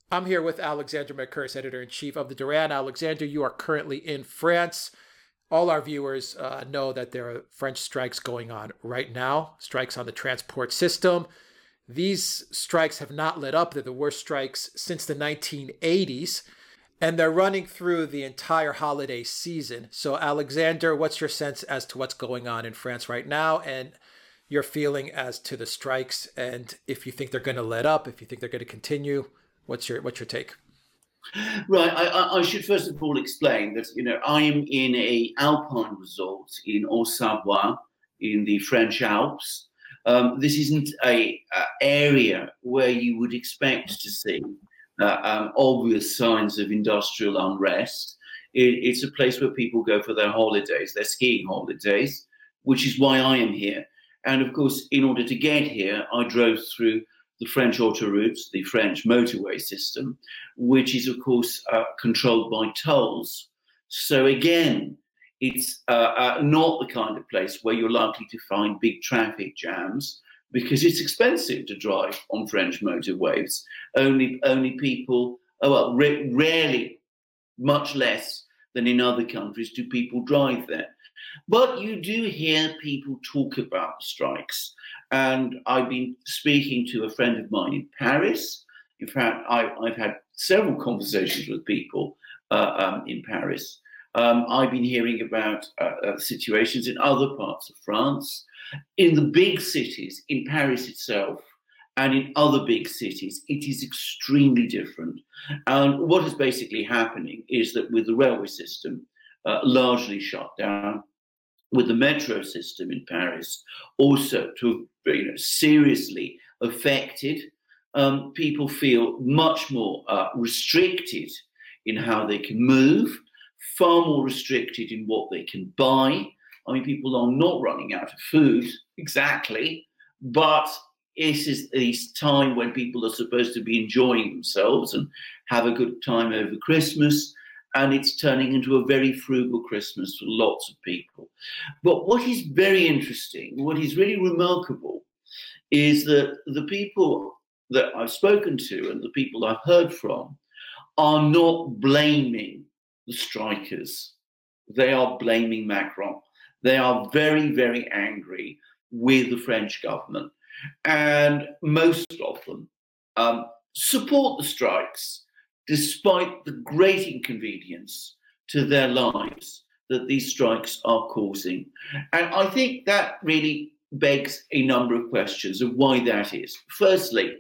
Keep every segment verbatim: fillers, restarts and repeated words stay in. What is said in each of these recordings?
I'm here with Alexander Mercouris, editor-in-chief of the Duran. Alexander, you are currently in France. All our viewers uh, know that there are French strikes going on right now, strikes on the transport system. These strikes have not let up. They're the worst strikes since the nineteen eighties, and they're running through the entire holiday season. So, Alexander, what's your sense as to what's going on in France right now, and your feeling as to the strikes, and if you think they're going to let up, if you think they're going to continue? What's your what's your take? Right. I, I should first of all explain that you know I am in a alpine resort in Haute-Savoie in the French Alps. Um, this isn't a, a area where you would expect to see uh, um, obvious signs of industrial unrest. It, it's a place where people go for their holidays, their skiing holidays, which is why I am here. And of course, in order to get here, I drove through the French autoroutes, the French motorway system, which is, of course, uh, controlled by tolls. So again, it's uh, uh, not the kind of place where you're likely to find big traffic jams because it's expensive to drive on French motorways. Only, only people, oh, well, ra- rarely, much less than in other countries, do people drive there. But you do hear people talk about strikes. And I've been speaking to a friend of mine in Paris. In fact, I, I've had several conversations with people uh, um, in Paris. Um, I've been hearing about uh, uh, situations in other parts of France, in the big cities, in Paris itself, and in other big cities. It is extremely different. And what is basically happening is that with the railway system uh, largely shut down, with the metro system in Paris also to you know, seriously affected, um, people feel much more uh, restricted in how they can move, far more restricted in what they can buy. I mean, people are not running out of food, exactly, but this is this time when people are supposed to be enjoying themselves and have a good time over Christmas. And it's turning into a very frugal Christmas for lots of people. But what is very interesting, what is really remarkable, is that the people that I've spoken to and the people I've heard from are not blaming the strikers. They are blaming Macron. They are very, very angry with the French government. And most of them um, support the strikes, despite the great inconvenience to their lives that these strikes are causing. And I think that really begs a number of questions of why that is. Firstly,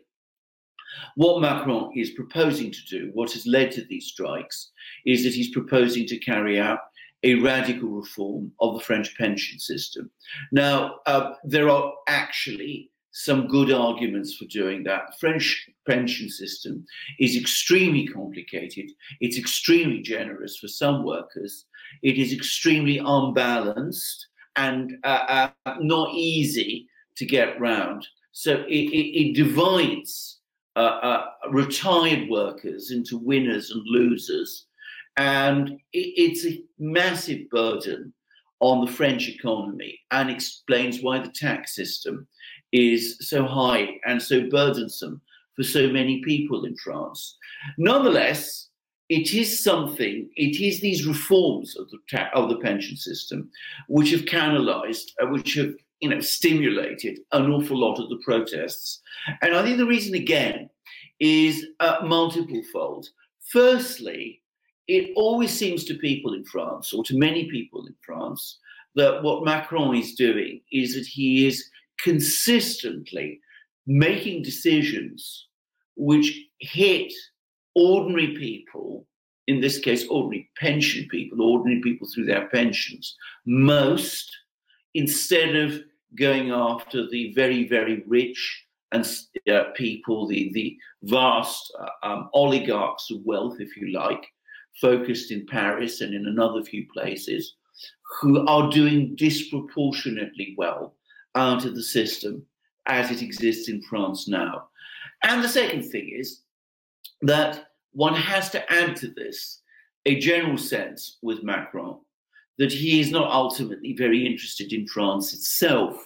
what Macron is proposing to do, what has led to these strikes, is that he's proposing to carry out a radical reform of the French pension system. Now, uh, there are actually some good arguments for doing that. The French pension system is extremely complicated. It's extremely generous for some workers. It is extremely unbalanced and uh, uh, not easy to get round. So it, it, it divides uh, uh, retired workers into winners and losers. And it, it's a massive burden on the French economy and explains why the tax system is so high and so burdensome for so many people in France. Nonetheless, it is something, it is these reforms of the, ta- of the pension system which have canalized, uh, which have you know, stimulated an awful lot of the protests. And I think the reason, again, is uh, multiple fold. Firstly, it always seems to people in France, or to many people in France, that what Macron is doing is that he is consistently making decisions which hit ordinary people, in this case, ordinary pension people, ordinary people through their pensions, most, instead of going after the very, very rich and uh, people, the, the vast uh, um, oligarchs of wealth, if you like, focused in Paris and in another few places, who are doing disproportionately well out of the system as it exists in France now. And the second thing is that one has to add to this a general sense with Macron that he is not ultimately very interested in France itself,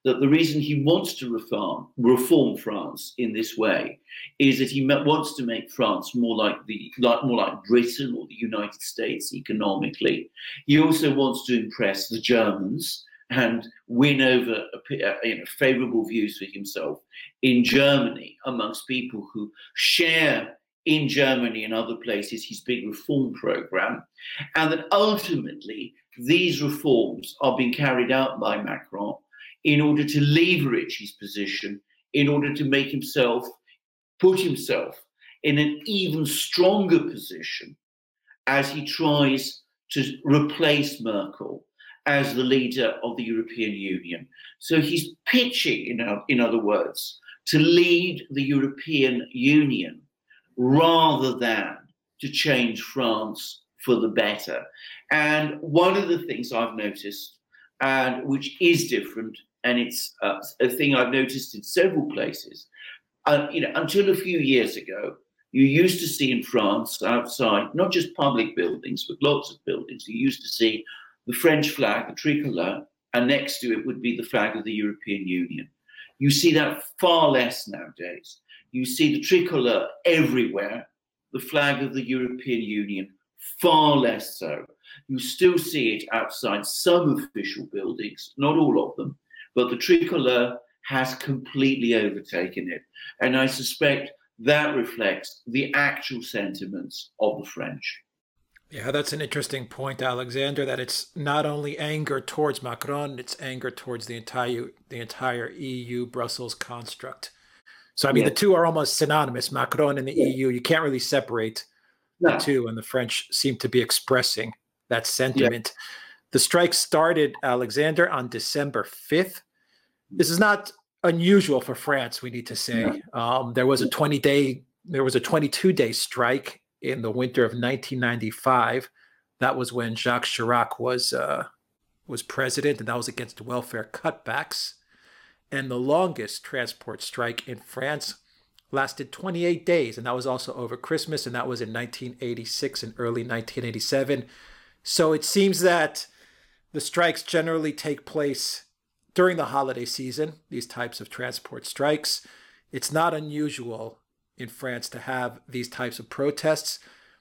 that the reason he wants to reform, reform France in this way is that he wants to make France more like the like more like Britain or the United States economically. He also wants to impress the Germans and win over you know, favorable views for himself in Germany amongst people who share in Germany and other places his big reform program, and that ultimately these reforms are being carried out by Macron in order to leverage his position, in order to make himself, put himself in an even stronger position as he tries to replace Merkel as the leader of the European Union. So he's pitching, you know, in other words, to lead the European Union rather than to change France for the better. And one of the things I've noticed, and which is different, and it's uh, a thing I've noticed in several places, uh, you know, until a few years ago, you used to see in France outside, not just public buildings, but lots of buildings, you used to see the French flag, the tricolour, and next to it would be the flag of the European Union. You see that far less nowadays. You see the tricolour everywhere, the flag of the European Union far less so. You still see it outside some official buildings, not all of them, but the tricolour has completely overtaken it. And I suspect that reflects the actual sentiments of the French. Yeah, that's an interesting point, Alexander, that it's not only anger towards Macron, it's anger towards the entire the entire E U Brussels construct. So, I mean, yeah. The two are almost synonymous, Macron and the yeah. E U. You can't really separate no. the two, and the French seem to be expressing that sentiment. Yeah. The strike started, Alexander, on December fifth. This is not unusual for France, we need to say. No. Um, there was a twenty-day, there was a twenty-two day strike in the winter of nineteen ninety-five. That was when Jacques Chirac was uh, was president, and that was against welfare cutbacks. And the longest transport strike in France lasted twenty-eight days, and that was also over Christmas, and that was in nineteen eighty-six and early nineteen eighty-seven. So it seems that the strikes generally take place during the holiday season, these types of transport strikes. It's not unusual in France to have these types of protests.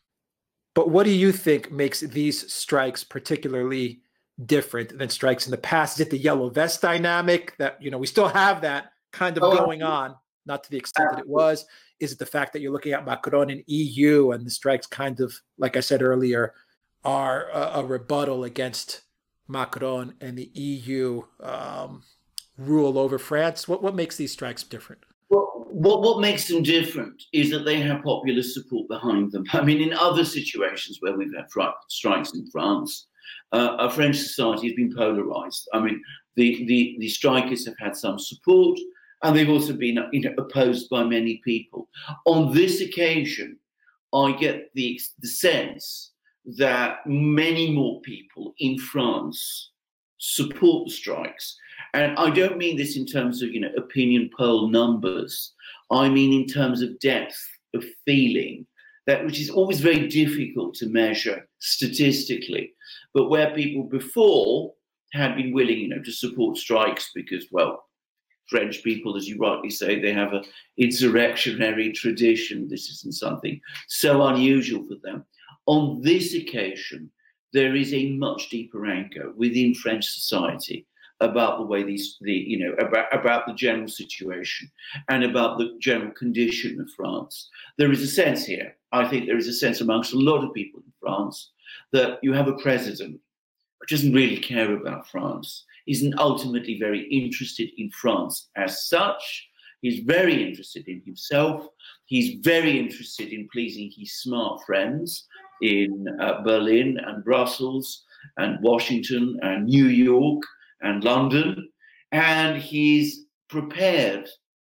But what do you think makes these strikes particularly different than strikes in the past? Is it the yellow vest dynamic that, you know, we still have that kind of oh, going on, not to the extent that it was? Is it the fact that you're looking at Macron and E U and the strikes kind of, like I said earlier, are a, a rebuttal against Macron and the E U um, rule over France? What, what makes these strikes different? Well, what, what makes them different is that they have popular support behind them. I mean, in other situations where we've had strikes in France, uh, our French society has been polarized. I mean, the, the, the strikers have had some support, and they've also been you know, opposed by many people. On this occasion, I get the, the sense that many more people in France support the strikes. And I don't mean this in terms of, you know, opinion poll numbers. I mean in terms of depth of feeling, that which is always very difficult to measure statistically, but where people before had been willing, you know, to support strikes because, well, French people, as you rightly say, they have an insurrectionary tradition. This isn't something so unusual for them. On this occasion, there is a much deeper anger within French society about the way these, the you know, about, about the general situation and about the general condition of France. There is a sense here, I think there is a sense amongst a lot of people in France, that you have a president who doesn't really care about France, isn't ultimately very interested in France as such. He's very interested in himself. He's very interested in pleasing his smart friends in uh, Berlin and Brussels and Washington and New York and London, and he's prepared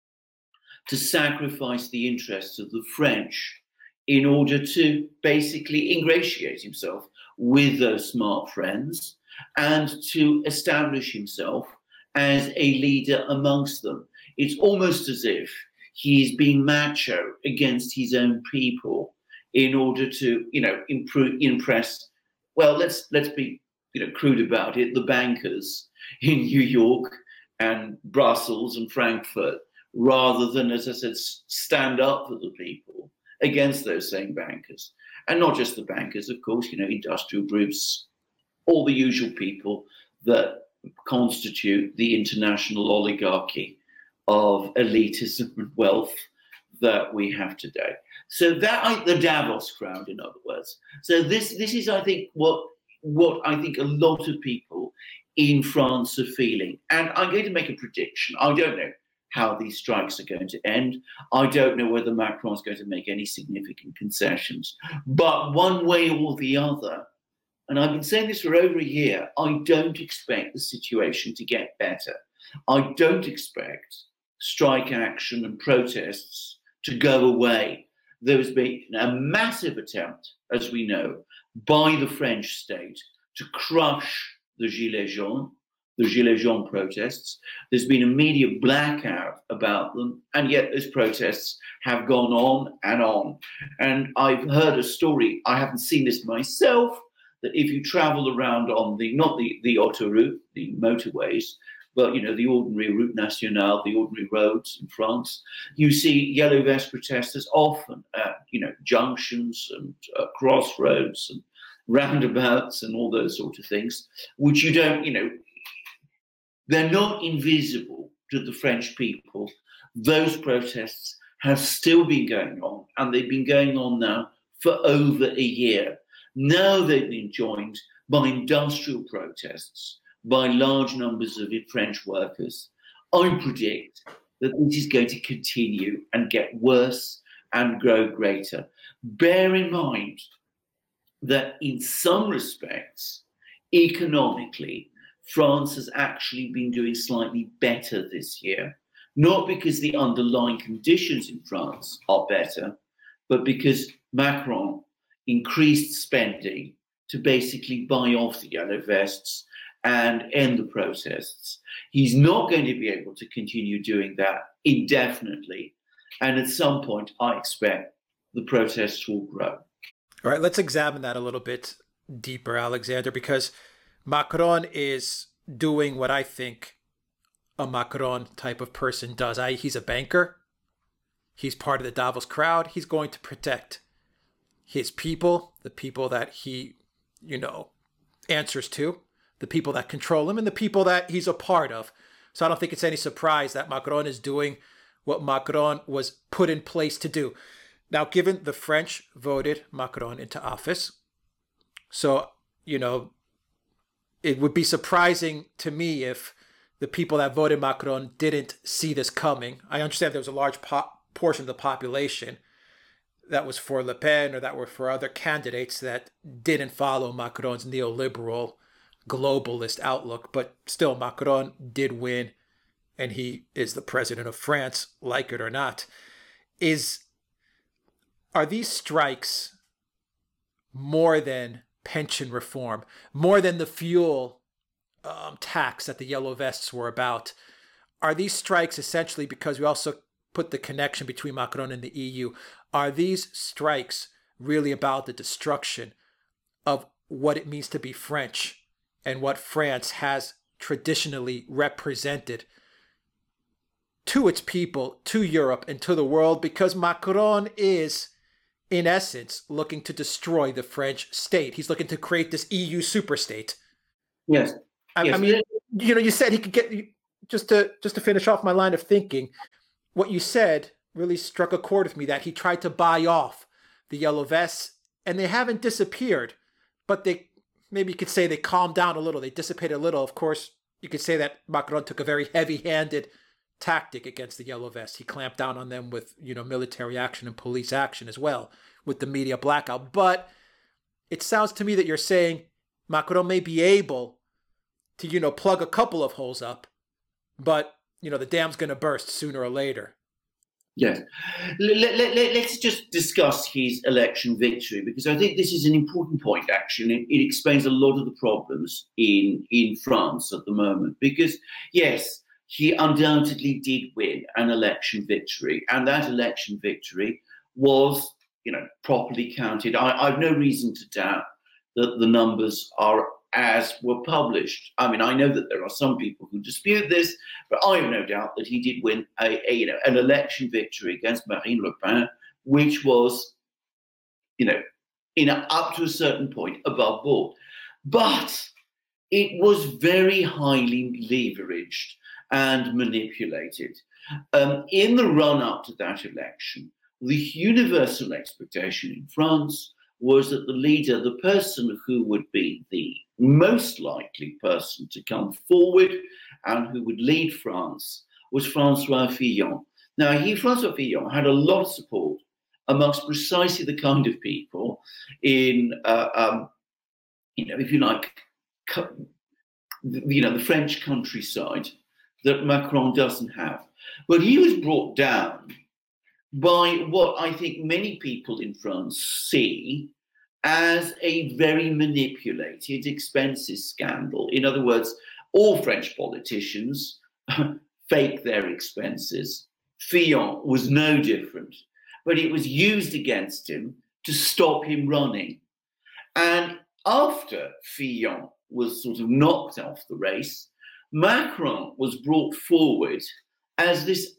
to sacrifice the interests of the French in order to basically ingratiate himself with those smart friends and to establish himself as a leader amongst them. It's almost as if he's being macho against his own people in order to, you know, improve, impress, well, let's let's be, you know, crude about it, the bankers in New York and Brussels and Frankfurt, rather than, as I said, stand up for the people against those same bankers. And not just the bankers, of course, you know, industrial groups, all the usual people that constitute the international oligarchy of elitism and wealth that we have today. So that, the Davos crowd, in other words. So this, this is, I think, what, what I think a lot of people in France are feeling. And I'm going to make a prediction. I don't know how these strikes are going to end. I don't know whether Macron is going to make any significant concessions. But one way or the other, and I've been saying this for over a year, I don't expect the situation to get better. I don't expect strike action and protests to go away. There has been a massive attempt, as we know, by the French state to crush the Gilets jaunes, the Gilets jaunes protests. There's been a media blackout about them, and yet those protests have gone on and on. And I've heard a story, I haven't seen this myself, that if you travel around on the, not the, the autoroute, the motorways, but, you know, the ordinary Route Nationale, the ordinary roads in France, you see yellow vest protesters often at, you know, junctions and uh, crossroads and roundabouts and all those sort of things, which you don't, you know, they're not invisible to the French people. Those protests have still been going on, and they've been going on now for over a year. Now they've been joined by industrial protests, by large numbers of French workers. I predict that this is going to continue and get worse and grow greater. Bear in mind that in some respects, economically, France has actually been doing slightly better this year, not because the underlying conditions in France are better, but because Macron increased spending to basically buy off the yellow vests and end the protests. He's not going to be able to continue doing that indefinitely. And at some point, I expect the protests will grow. All right, let's examine that a little bit deeper, Alexander, because Macron is doing what I think a Macron type of person does. I, he's a banker. He's part of the Davos crowd. He's going to protect his people, the people that he, you know, answers to, the people that control him, and the people that he's a part of. So I don't think it's any surprise that Macron is doing what Macron was put in place to do. Now, given the French voted Macron into office, so, you know, it would be surprising to me if the people that voted Macron didn't see this coming. I understand there was a large po- portion of the population that was for Le Pen or that were for other candidates that didn't follow Macron's neoliberal globalist outlook, but still Macron did win, and he is the president of France, like it or not. Is are these strikes more than pension reform, more than the fuel um, tax that the Yellow Vests were about? Are these strikes essentially, because we also put the connection between Macron and the E U, are these strikes really about the destruction of what it means to be French and what France has traditionally represented to its people, to Europe, and to the world? Because Macron is, in essence, looking to destroy the French state. He's looking to create this E U superstate. Yes. I, yes. I mean, you know, you said he could get, just to just to finish off my line of thinking, what you said really struck a chord with me, that he tried to buy off the Yellow Vests, and they haven't disappeared, but they, maybe you could say they calmed down a little, they dissipated a little. Of course, you could say that Macron took a very heavy-handed tactic against the Yellow Vests. He clamped down on them with, you know, military action and police action as well, with the media blackout. But it sounds to me that you're saying Macron may be able to, you know, plug a couple of holes up, but, you know, the dam's going to burst sooner or later. Yes. Let, let, let, let's just discuss his election victory, because I think this is an important point, actually. It, it explains a lot of the problems in, in France at the moment. Because, yes, he undoubtedly did win an election victory, and that election victory was, you know, properly counted. I, I've no reason to doubt that the numbers are as were published. I mean, I know that there are some people who dispute this, but I have no doubt that he did win a, a you know an election victory against Marine Le Pen, which was, you know, in a, up to a certain point above board. But it was very highly leveraged and manipulated. Um, in the run-up to that election, the universal expectation in France was that the leader, the person who would be the most likely person to come forward and who would lead France, was François Fillon. Now, he, François Fillon, had a lot of support amongst precisely the kind of people in, uh, um, you know, if you like, you know, the French countryside that Macron doesn't have. But he was brought down by what I think many people in France see as a very manipulated expenses scandal. In other words, all French politicians fake their expenses. Fillon was no different, but it was used against him to stop him running. And after Fillon was sort of knocked off the race, Macron was brought forward as this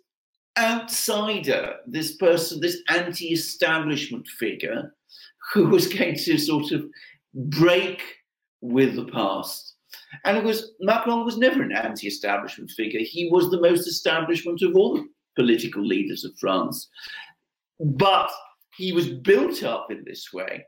outsider, this person, this anti-establishment figure who was going to sort of break with the past. And it was, Macron was never an anti-establishment figure. He was the most establishment of all the political leaders of France. But he was built up in this way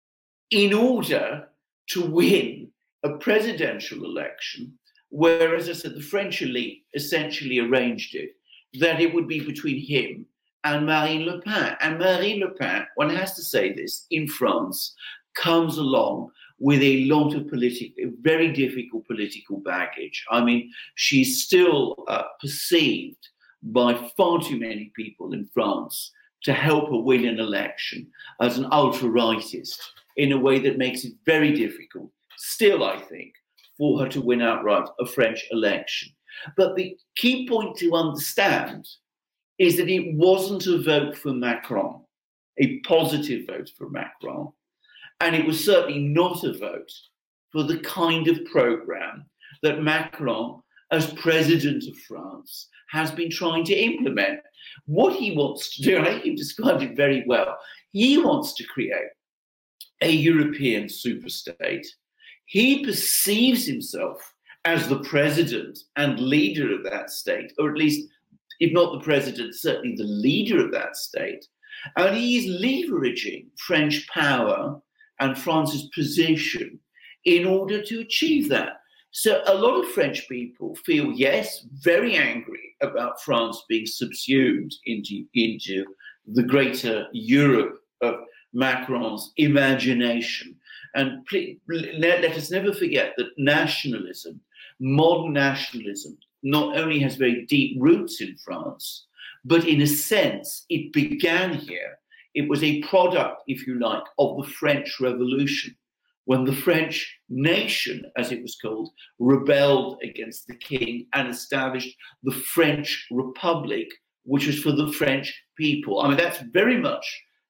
in order to win a presidential election where, as I said, the French elite essentially arranged it that it would be between him and Marine Le Pen. And Marine Le Pen, one has to say this, in France, comes along with a lot of political, very difficult political baggage. I mean, she's still uh, perceived by far too many people in France to help her win an election as an ultra-rightist in a way that makes it very difficult, still, I think, for her to win outright a French election. But the key point to understand is that it wasn't a vote for Macron, a positive vote for Macron, and it was certainly not a vote for the kind of program that Macron, as president of France, has been trying to implement. What he wants to do, and I think you've described it very well, he wants to create a European superstate. He perceives himself as the president and leader of that state, or at least, if not the president, certainly the leader of that state. And he is leveraging French power and France's position in order to achieve that. So a lot of French people feel, yes, very angry about France being subsumed into, into the greater Europe of Macron's imagination. And please, let, let us never forget that nationalism, modern nationalism, not only has very deep roots in France, but in a sense, it began here. It was a product, if you like, of the French Revolution, when the French nation, as it was called, rebelled against the king and established the French Republic, which was for the French people. I mean, that's very much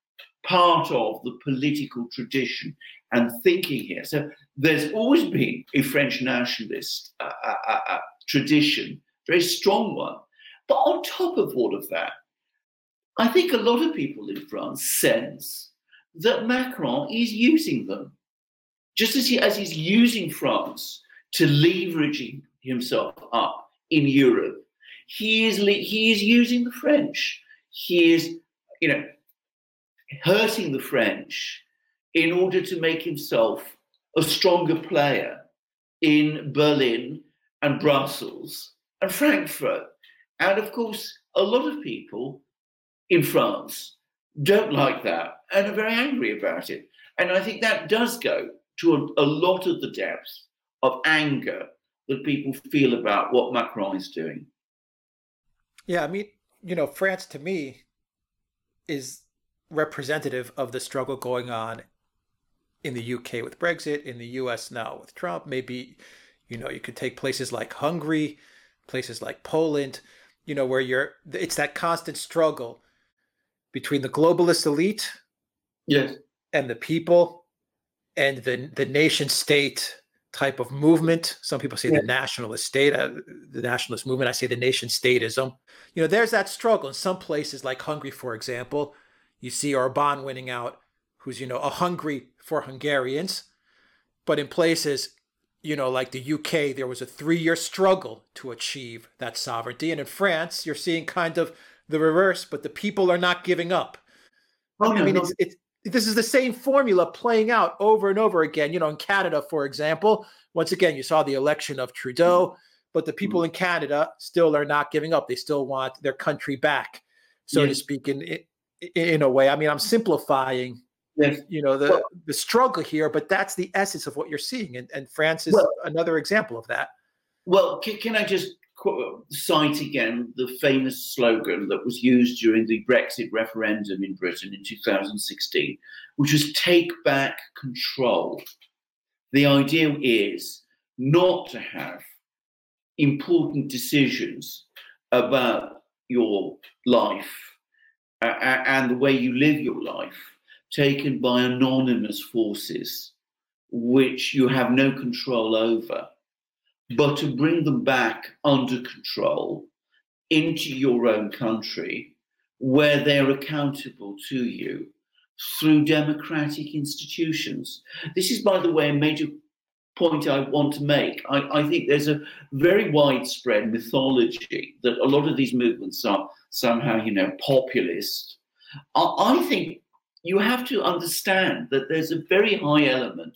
part of the political tradition and thinking here. So there's always been a French nationalist uh, uh, uh, tradition, very strong one. But on top of all of that, I think a lot of people in France sense that Macron is using them. Just as, he, as he's using France to leverage himself up in Europe, he is, he is using the French. He is, you know, hurting the French in order to make himself a stronger player in Berlin and Brussels and Frankfurt. And of course, a lot of people in France don't like that and are very angry about it. And I think that does go to a, a lot of the depth of anger that people feel about what Macron is doing. Yeah, I mean, you know, France to me is representative of the struggle going on in the U K with Brexit, in the U S now with Trump. Maybe, you know, you could take places like Hungary, places like Poland, you know, where you're, it's that constant struggle between the globalist elite, yes, and the people, and the the nation state type of movement. Some people say Yeah. the nationalist state, uh, the nationalist movement. I say the nation statism. You know, there's that struggle in some places like Hungary, for example. You see Orban winning out, who's, you know, a Hungary for Hungarians. But in places, you know, like the U K, there was a three-year struggle to achieve that sovereignty. And in France, you're seeing kind of the reverse, but the people are not giving up. Oh, I no, mean, no. it's, it's, this is the same formula playing out over and over again. You know, in Canada, for example, once again, you saw the election of Trudeau, but the people in Canada still are not giving up. They still want their country back, so Yes. to speak, in, in a way. I mean, I'm simplifying, Yes. you know, the, Well, the struggle here, but that's the essence of what you're seeing. And, and France is well, another example of that. Well, can, can I just qu- cite again the famous slogan that was used during the Brexit referendum in Britain in two thousand sixteen, which was "Take back control." The idea is not to have important decisions about your life uh, and the way you live your life taken by anonymous forces which you have no control over, but to bring them back under control into your own country where they're accountable to you through democratic institutions. This is, by the way, a major point I want to make. I, I think there's a very widespread mythology that a lot of these movements are somehow, you know, populist. I, I think you have to understand that there's a very high element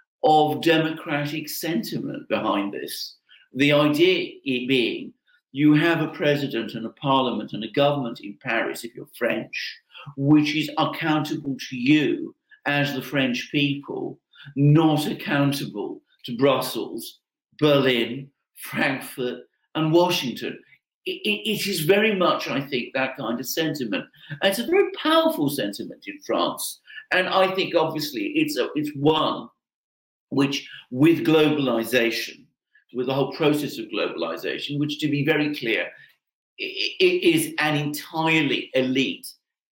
of democratic sentiment behind this. The idea being you have a president and a parliament and a government in Paris, if you're French, which is accountable to you as the French people, not accountable to Brussels, Berlin, Frankfurt, and Washington. It, it, it is very much, I think, that kind of sentiment. And it's a very powerful sentiment in France. And I think, obviously, it's, a, it's one which, with globalization, with the whole process of globalization, which, to be very clear, it is an entirely elite,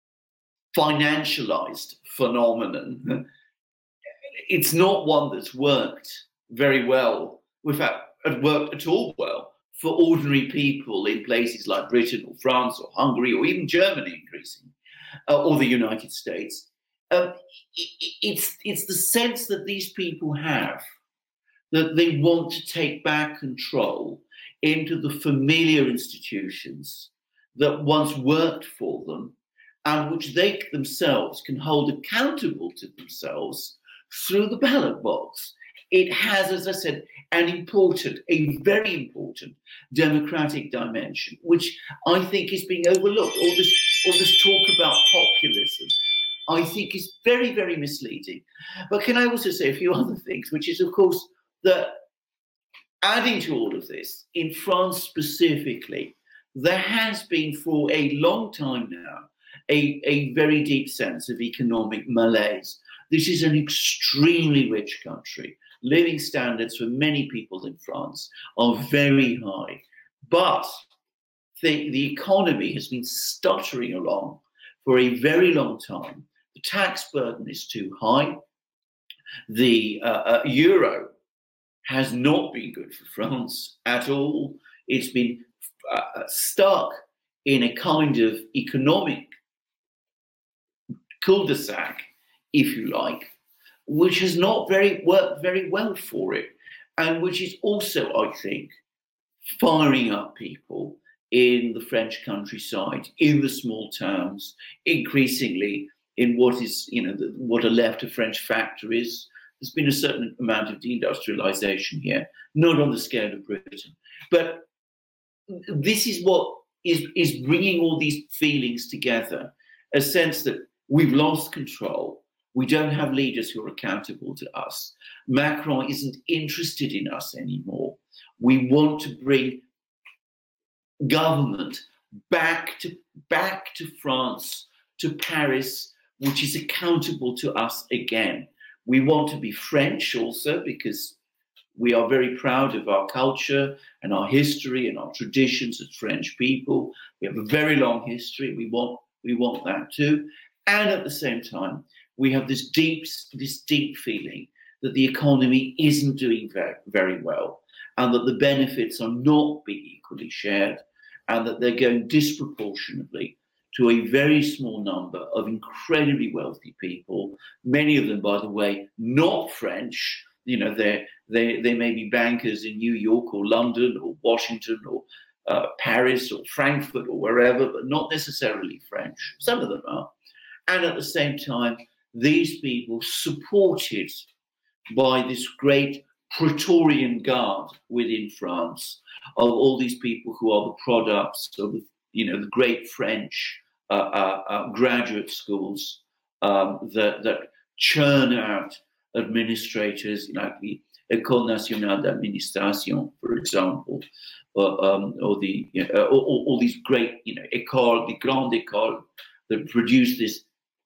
financialized phenomenon. It's not one that's worked very well, in fact, worked at all well for ordinary people in places like Britain or France or Hungary or even Germany, increasingly, uh, or the United States. Uh, it, it's, it's the sense that these people have that they want to take back control into the familiar institutions that once worked for them and which they themselves can hold accountable to themselves through the ballot box. It has, as I said, an important, a very important democratic dimension, which I think is being overlooked. All this, all this talk about populism, I think is very, very misleading. But can I also say a few other things, which is, of course, that adding to all of this, in France specifically, there has been for a long time now a, a very deep sense of economic malaise. This is an extremely rich country. Living standards for many people in France are very high. But the, the economy has been stuttering along for a very long time. The tax burden is too high. The uh, uh, euro has not been good for France at all. It's been uh, stuck in a kind of economic cul-de-sac, if you like, which has not very worked very well for it, and which is also, I think, firing up people in the French countryside, in the small towns, increasingly in what is, you know, the, what are left of French factories. There's been a certain amount of deindustrialization here, not on the scale of Britain. But this is what is, is bringing all these feelings together, a sense that we've lost control. We don't have leaders who are accountable to us. Macron isn't interested in us anymore. We want to bring government back to, back to France, to Paris, which is accountable to us again. We want to be French also because we are very proud of our culture and our history and our traditions as French people. We have a very long history. We want, we want that too. And at the same time, we have this deep, this deep feeling that the economy isn't doing very, very well, and that the benefits are not being equally shared, and that they're going disproportionately to a very small number of incredibly wealthy people, many of them, by the way, not French. You know, they they they may be bankers in New York or London or Washington or uh, Paris or Frankfurt or wherever, but not necessarily French. Some of them are. And at the same time, these people, supported by this great Praetorian Guard within France, of all these people who are the products of, you know, the great French uh, uh, uh, graduate schools um, that, that churn out administrators, like the École Nationale d'Administration, for example, uh, um, or the you know, all, all these great, you know, écoles, the grande école, that produce this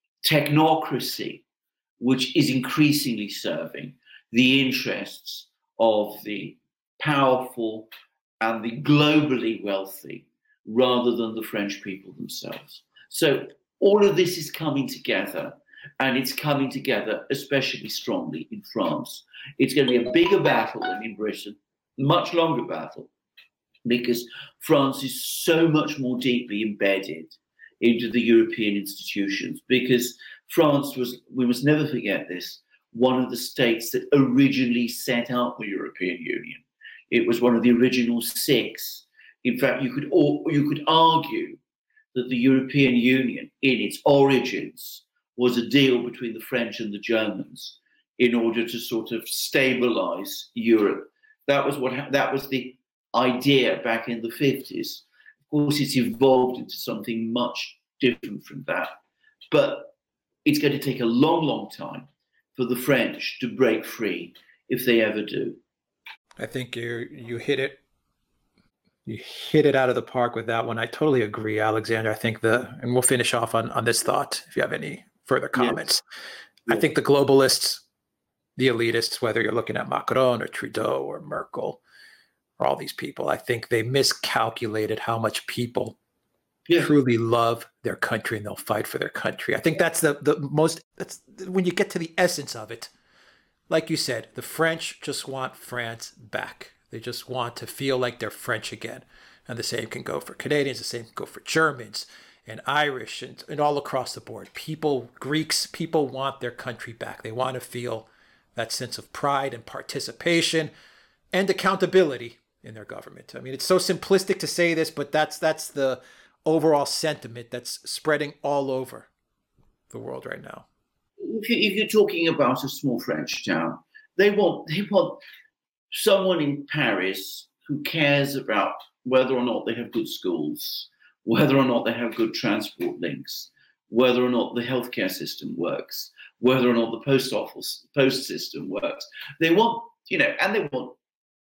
technocracy, which is increasingly serving the interests of the powerful and the globally wealthy, rather than the French people themselves. So all of this is coming together, and it's coming together especially strongly in France. It's going to be a bigger battle than in Britain, much longer battle, because France is so much more deeply embedded into the European institutions, because France was, we must never forget this, one of the states that originally set up the European Union. It was one of the original six. In fact, you could you could argue that the European Union, in its origins, was a deal between the French and the Germans in order to sort of stabilize Europe. That was what that was the idea back in the fifties. Of course, it's evolved into something much different from that. But it's going to take a long, long time for the French to break free, if they ever do. I think you you hit it you hit it out of the park with that one. I totally agree, Alexander. I think the and we'll finish off on on this thought if you have any further comments. Yes. I think the globalists, the elitists, whether you're looking at Macron or Trudeau or Merkel or all these people, I think they miscalculated how much people yeah. truly love their country and they'll fight for their country. I think that's the the most, that's when you get to the essence of it. Like you said, the French just want France back. They just want to feel like they're French again. And the same can go for Canadians, the same can go for Germans and Irish and, and all across the board. People, Greeks, people want their country back. They want to feel that sense of pride and participation and accountability in their government. I mean, it's so simplistic to say this, but that's that's the overall sentiment that's spreading all over the world right now. If, you, if you're talking about a small French town, they want they want someone in Paris who cares about whether or not they have good schools, whether or not they have good transport links, whether or not the healthcare system works, whether or not the post office post system works. They want, you know, and they want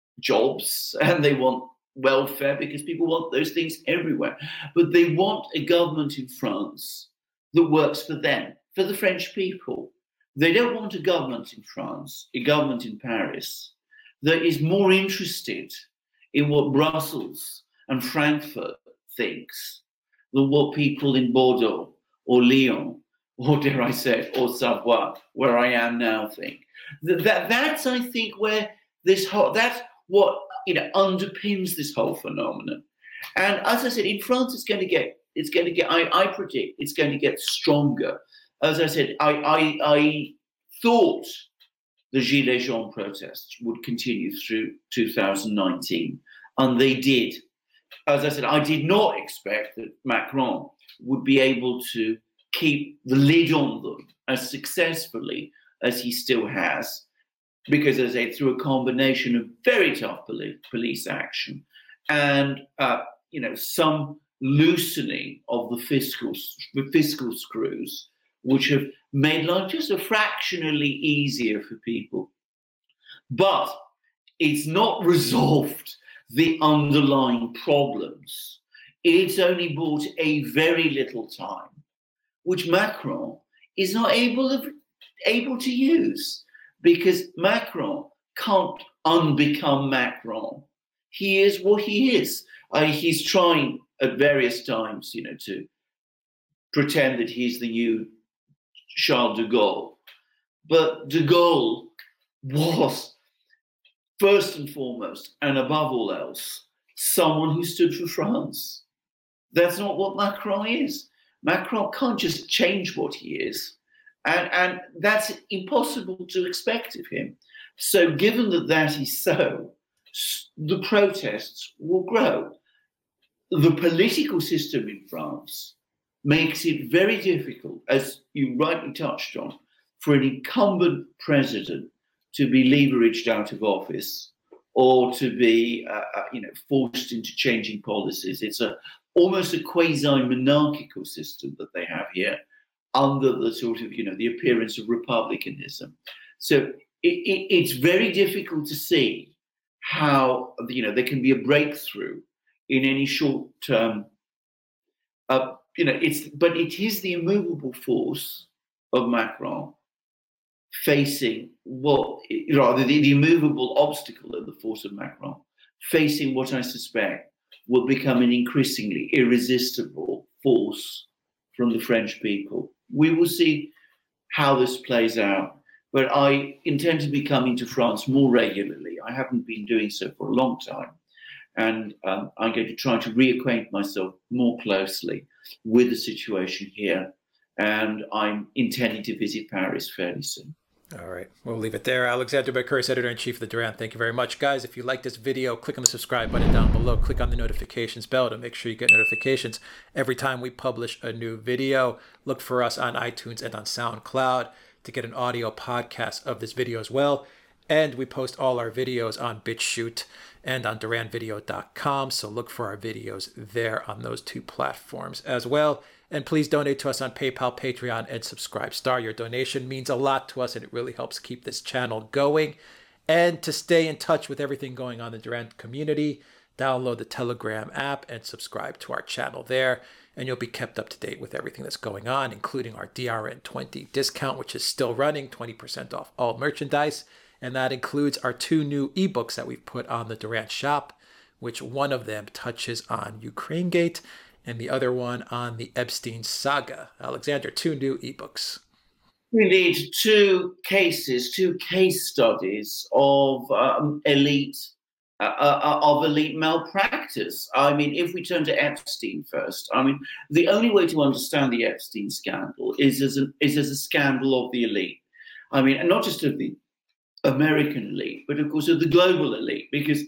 jobs and they want welfare, because people want those things everywhere. But they want a government in France that works for them, for the French people. They don't want a government in France, a government in Paris, that is more interested in what Brussels and Frankfurt thinks than what people in Bordeaux or Lyon, or dare I say, or Savoie, where I am now, think. That, that that's, I think, where this whole, that's what, you know, underpins this whole phenomenon. And as I said, in France, it's going to get, it's going to get, I, I predict it's going to get stronger. As I said, I, I, I thought the Gilets Jaunes protests would continue through two thousand nineteen, and they did. As I said, I did not expect that Macron would be able to keep the lid on them as successfully as he still has, because, as I said, through a combination of very tough poli- police action and, uh, you know, some loosening of the fiscal, the fiscal screws, which have made life just a fractionally easier for people. But it's not resolved the underlying problems. It's only bought a very little time, which Macron is not able, of, able to use, because Macron can't unbecome Macron. He is what he is. Uh, he's trying at various times, you know, to pretend that he's the new Charles de Gaulle. But de Gaulle was first and foremost, and above all else, someone who stood for France. That's not what Macron is. Macron can't just change what he is. And, and that's impossible to expect of him. So given that that is so, the protests will grow. The political system in France makes it very difficult, as you rightly touched on, for an incumbent president to be leveraged out of office or to be uh, you know, forced into changing policies. It's a almost a quasi-monarchical system that they have here, under the sort of, you know, the appearance of republicanism. So it, it, it's very difficult to see how, you know, there can be a breakthrough in any short term. Uh, you know, it's, but it is the immovable force of Macron facing what, rather the, the immovable obstacle of the force of Macron facing what I suspect will become an increasingly irresistible force from the French people. We will see how this plays out, but I intend to be coming to France more regularly. I haven't been doing so for a long time, and um, I'm going to try to reacquaint myself more closely with the situation here, and I'm intending to visit Paris fairly soon. All right, we'll leave it there. Alexander Mercouris, Editor-in-Chief of The Duran, thank you very much. Guys, if you like this video, click on the subscribe button down below. Click on the notifications bell to make sure you get notifications every time we publish a new video. Look for us on iTunes and on SoundCloud to get an audio podcast of this video as well. And we post all our videos on BitChute and on duran video dot com, so look for our videos there on those two platforms as well. And please donate to us on PayPal, Patreon, and Subscribestar. Your donation means a lot to us, and it really helps keep this channel going. And to stay in touch with everything going on in the Duran community, download the Telegram app and subscribe to our channel there. And you'll be kept up to date with everything that's going on, including our D R N twenty discount, which is still running, twenty percent off all merchandise. And that includes our two new ebooks that we've put on the Duran shop, which one of them touches on Ukraine Gate, and the other one on the Epstein saga. Alexander, two new ebooks. Indeed, two cases, two case studies of um, elite uh, uh, of elite malpractice. I mean, if we turn to Epstein first, I mean, the only way to understand the Epstein scandal is as a, is as a scandal of the elite. I mean, and not just of the American elite, but of course of the global elite, because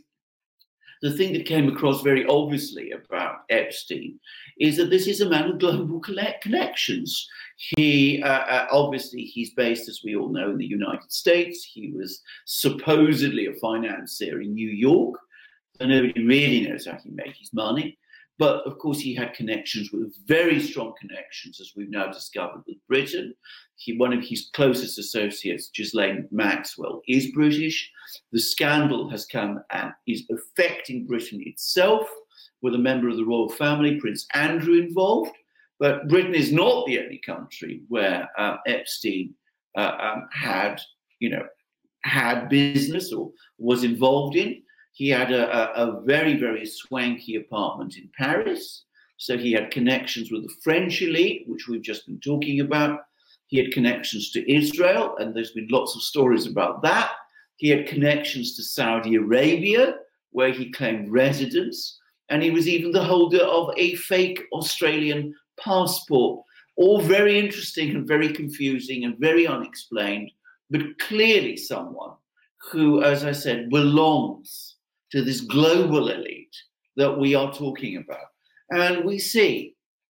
the thing that came across very obviously about Epstein is that this is a man with global connections. He, uh, uh, obviously, he's based, as we all know, in the United States. He was supposedly a financier in New York, so nobody really knows how he made his money. But of course, he had connections, with very strong connections, as we've now discovered, with Britain. He, one of his closest associates, Ghislaine Maxwell, is British. The scandal has come and is affecting Britain itself, with a member of the royal family, Prince Andrew, involved. But Britain is not the only country where uh, Epstein uh, um, had, you know, had business or was involved in. He had a, a, a very, very swanky apartment in Paris. So he had connections with the French elite, which we've just been talking about. He had connections to Israel, and there's been lots of stories about that. He had connections to Saudi Arabia, where he claimed residence. And he was even the holder of a fake Australian passport. All very interesting and very confusing and very unexplained, but clearly someone who, as I said, belongs to this global elite that we are talking about. And we see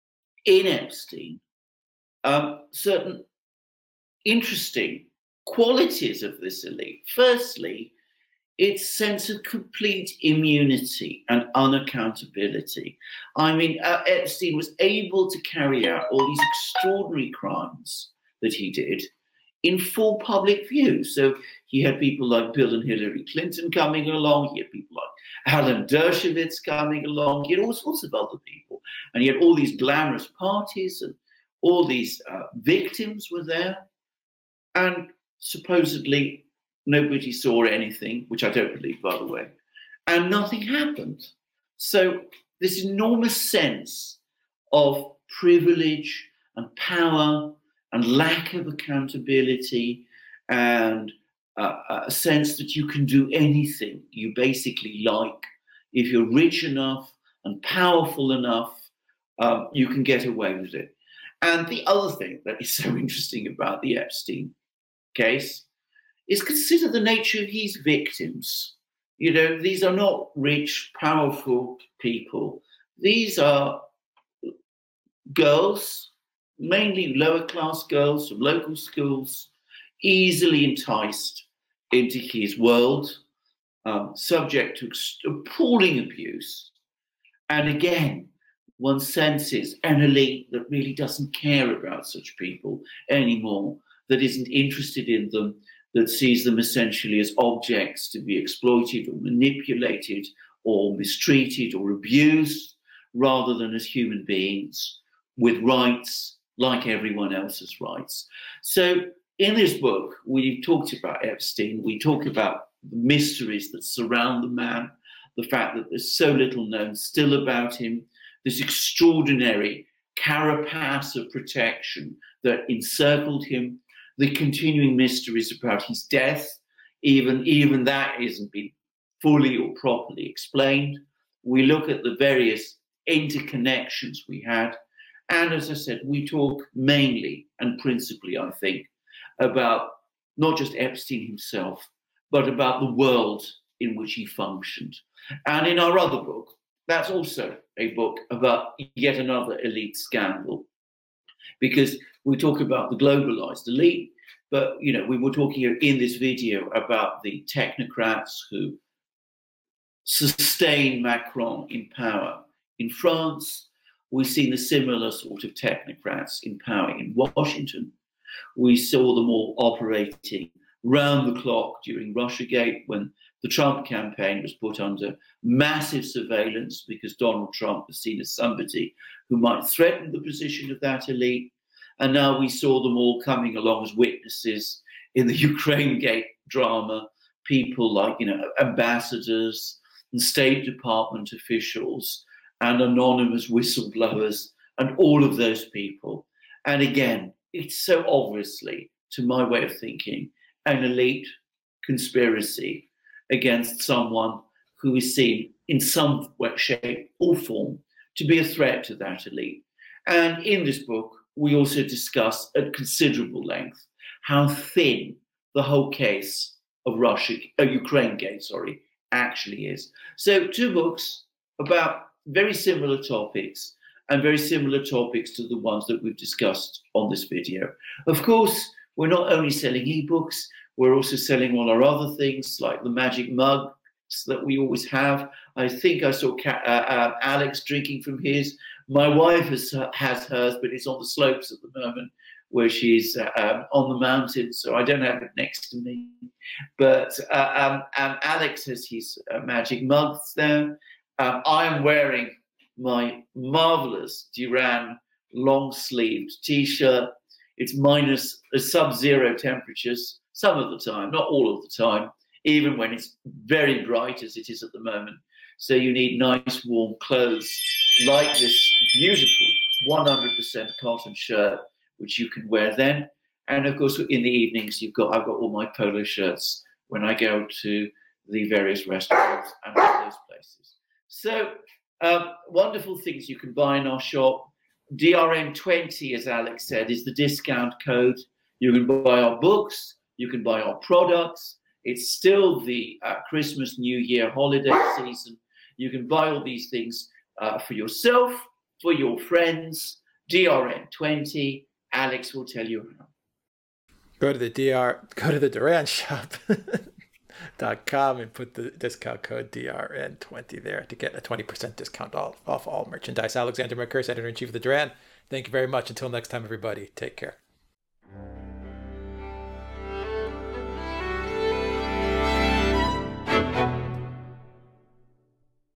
in Epstein um, certain interesting qualities of this elite. Firstly, its sense of complete immunity and unaccountability. I mean, uh, Epstein was able to carry out all these extraordinary crimes that he did in full public view. So he had people like Bill and Hillary Clinton coming along. He had people like Alan Dershowitz coming along. He had all sorts of other people. And he had all these glamorous parties, and all these uh, victims were there. And supposedly nobody saw anything, which I don't believe, by the way. And nothing happened. So this enormous sense of privilege and power and lack of accountability and uh, a sense that you can do anything you basically like. If you're rich enough and powerful enough, um, you can get away with it. And the other thing that is so interesting about the Epstein case is consider the nature of his victims. You know, these are not rich, powerful people. These are girls, mainly lower class girls from local schools, easily enticed into his world, um, subject to appalling abuse. And again, one senses an elite that really doesn't care about such people anymore, that isn't interested in them, that sees them essentially as objects to be exploited or manipulated or mistreated or abused, rather than as human beings with rights like everyone else's rights. So in this book, we talked about Epstein, we talk about the mysteries that surround the man, the fact that there's so little known still about him, this extraordinary carapace of protection that encircled him, the continuing mysteries about his death, even, even that isn't been fully or properly explained. We look at the various interconnections we had. And as I said, we talk mainly and principally, I think, about not just Epstein himself, but about the world in which he functioned. And in our other book, that's also a book about yet another elite scandal, because we talk about the globalized elite, but you know, we were talking in this video about the technocrats who sustain Macron in power. In France, we've seen a similar sort of technocrats in power in Washington. We saw them all operating round the clock during Russiagate, when the Trump campaign was put under massive surveillance because Donald Trump was seen as somebody who might threaten the position of that elite. And now we saw them all coming along as witnesses in the Ukraine-gate drama, people like, you know, ambassadors and State Department officials and anonymous whistleblowers and all of those people. And again, it's so obviously, to my way of thinking, an elite conspiracy against someone who is seen in some way, shape or form to be a threat to that elite. And in this book, we also discuss at considerable length how thin the whole case of Russia, uh, Ukraine-gate, sorry, actually is. So two books about very similar topics, and very similar topics to the ones that we've discussed on this video. Of course, we're not only selling ebooks, we're also selling all our other things like the magic mugs that we always have. I think I saw uh, uh, Alex drinking from his. My wife has, has hers, but it's on the slopes at the moment where she's uh, um, on the mountain, so I don't have it next to me. But uh, um, um, Alex has his uh, magic mugs there. Um, I am wearing my marvelous Duran long-sleeved t-shirt. It's minus uh, sub-zero temperatures some of the time, not all of the time, even when it's very bright as it is at the moment. So you need nice warm clothes like this beautiful one hundred percent cotton shirt, which you can wear then. And of course, in the evenings, you've got I've got all my polo shirts when I go to the various restaurants and those places. So um, wonderful things you can buy in our shop. D R N twenty, as Alex said, is the discount code. You can buy our books, you can buy our products. It's still the uh, Christmas, New Year, holiday season. You can buy all these things uh, for yourself, for your friends. D R N twenty, Alex will tell you how. Go to the D R, go to the Duran shop. Dot com and put the discount code D R N twenty there to get a twenty percent discount off, off all merchandise. Alexander Mercurs, editor-in-chief of the Duran. Thank you very much. Until next time, everybody. Take care.